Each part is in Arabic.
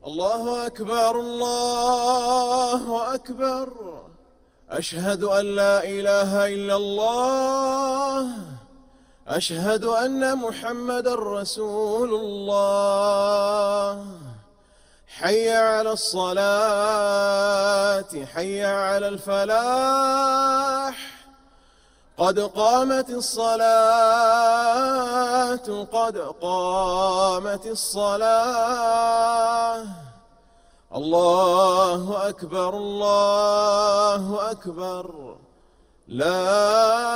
الله أكبر الله أكبر. أشهد أن لا إله إلا الله. أشهد أن محمدًا رسول الله. حي على الصلاة حي على الفلاح. قد قامت الصلاة قد قامت الصلاة. الله أكبر الله أكبر. لا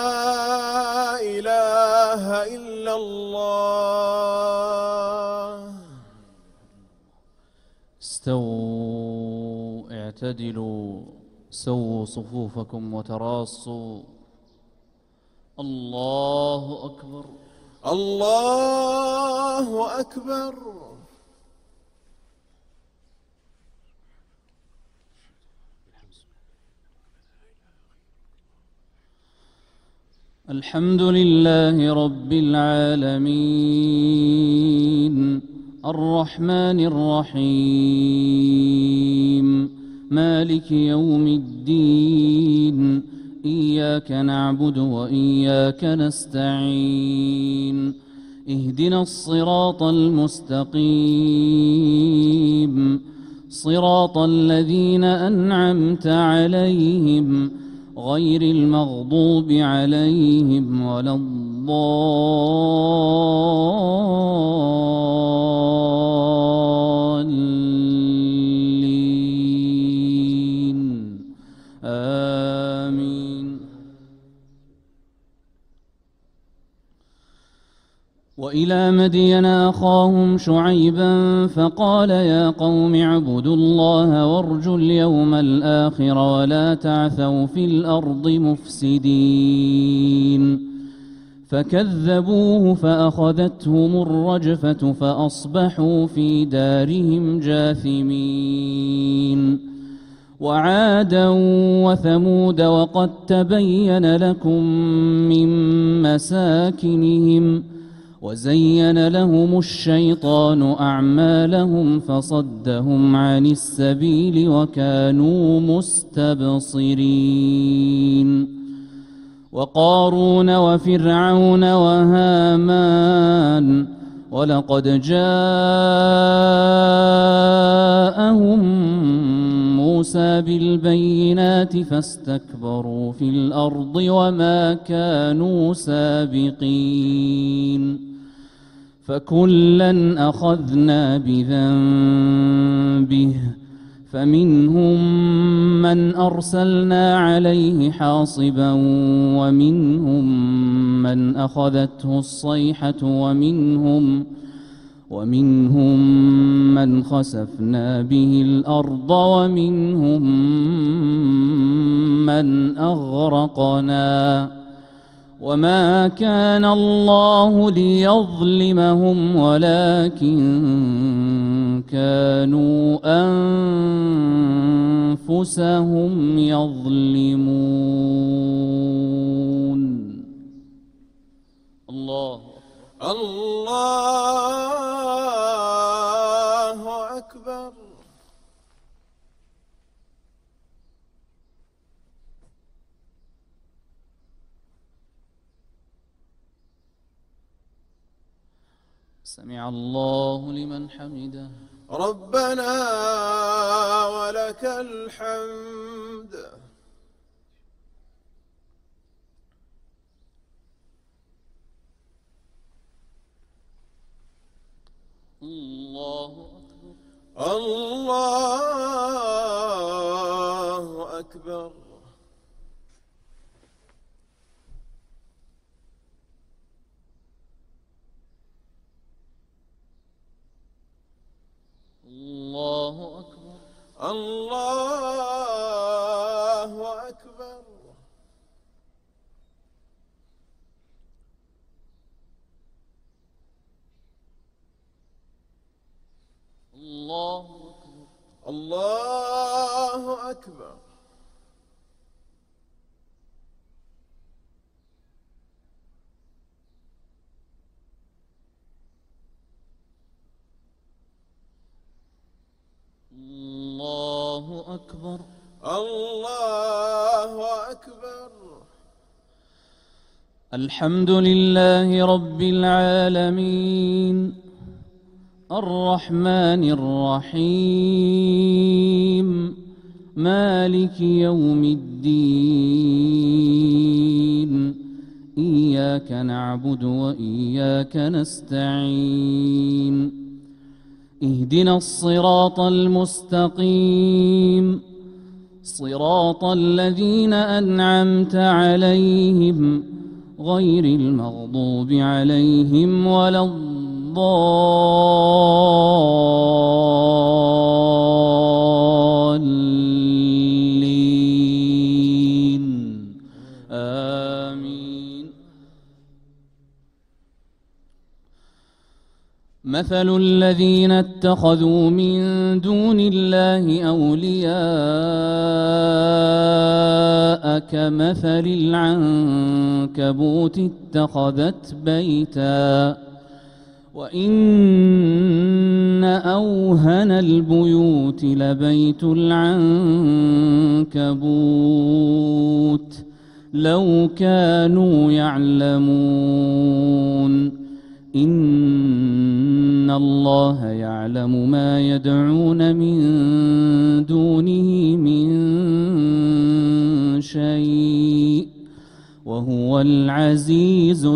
إله إلا الله. استووا اعتدلوا سووا صفوفكم وتراصوا. الله أكبر الله أكبر. الحمد لله رب العالمين الرحمن الرحيم مالك يوم الدين. إياك نعبد وإياك نستعين. اهدنا الصراط المستقيم صراط الذين أنعمت عليهم غير المغضوب عليهم ولا الضالين. آمين. وإلى مدين أخاهم شعيبا فقال يا قوم اعبدوا الله وارجوا اليوم الآخر ولا تعثوا في الأرض مفسدين. فكذبوه فأخذتهم الرجفة فأصبحوا في دارهم جاثمين. وعادا وثمود وقد تبين لكم من مساكنهم وزين لهم الشيطان أعمالهم فصدهم عن السبيل وكانوا مستبصرين. وقارون وفرعون وهامان ولقد جاءهم موسى بالبينات فاستكبروا في الأرض وما كانوا سابقين. فكلا أخذنا بذنبه فمنهم من أرسلنا عليه حاصبا ومنهم من أخذته الصيحة ومنهم من خسفنا به الأرض ومنهم من أغرقنا. وما كان الله ليظلمهم ولكن كانوا أنفسهم يظلمون. الله الله أكبر. سمع الله لمن حمده. ربنا ولك الحمد. الله أكبر الله أكبر. الله أكبر الله أكبر. الله أكبر الله أكبر. أكبر. الله أكبر. الحمد لله رب العالمين الرحمن الرحيم مالك يوم الدين إياك نعبد وإياك نستعين اهدنا الصراط المستقيم صراط الذين أنعمت عليهم غير المغضوب عليهم ولا الضالين آمين. مثل الذين اتخذوا من دون الله أولياء كمثل العنكبوت اتخذت بيتا وإن أوهن البيوت لبيت العنكبوت لو كانوا يعلمون إن الله يعلم ما يدعون من دونه من شيء وهو العزيز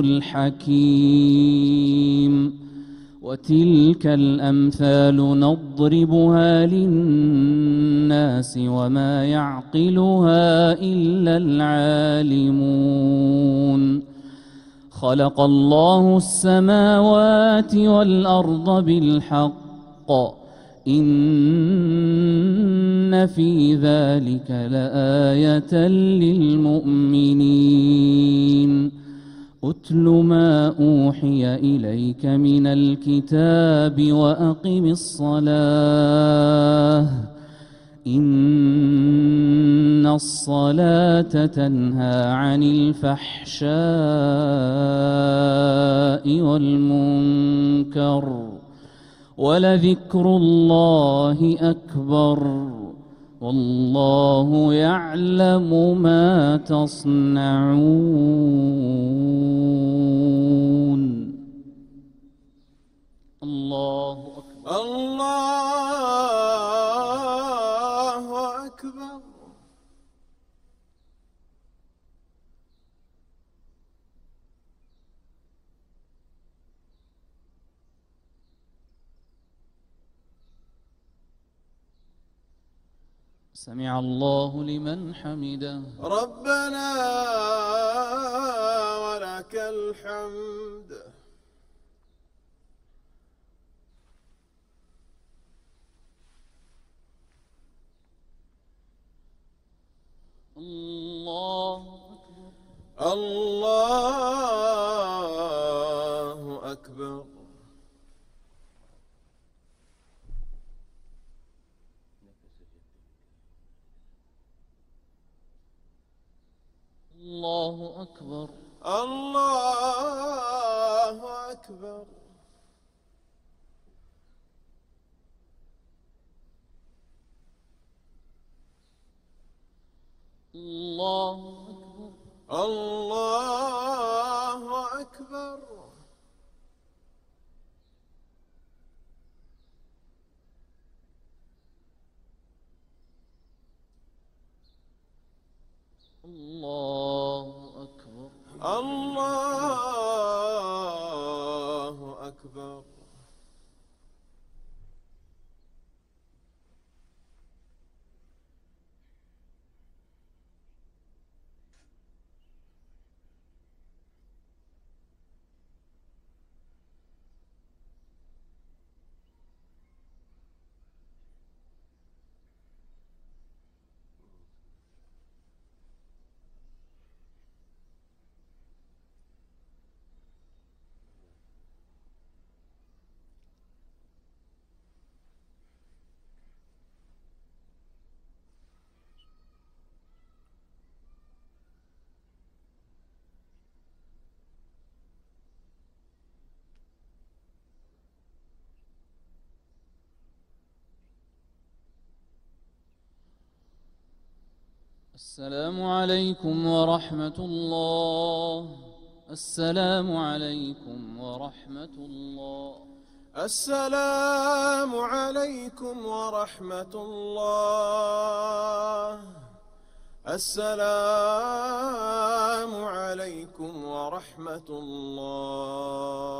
الحكيم. وتلك الأمثال نضربها للناس وما يعقلها إلا العالمون. خلق الله السماوات والأرض بالحق إن في ذلك لآية للمؤمنين. أتل ما أوحي إليك من الكتاب وأقم الصلاة إن الصلاة تنهى عن الفحشاء والمنكر ولذكر الله أكبر والله يعلم ما تصنعون. الله أكبر. الله أكبر. سمع الله لمن حمده. ربنا ولك الحمد. الله أكبر. الله أكبر. الله أكبر. الله أكبر. الله أكبر. الله أكبر. الله أكبر. الله أكبر. السلام عليكم ورحمة الله. السلام عليكم ورحمة الله. السلام عليكم ورحمة الله. السلام عليكم ورحمة الله.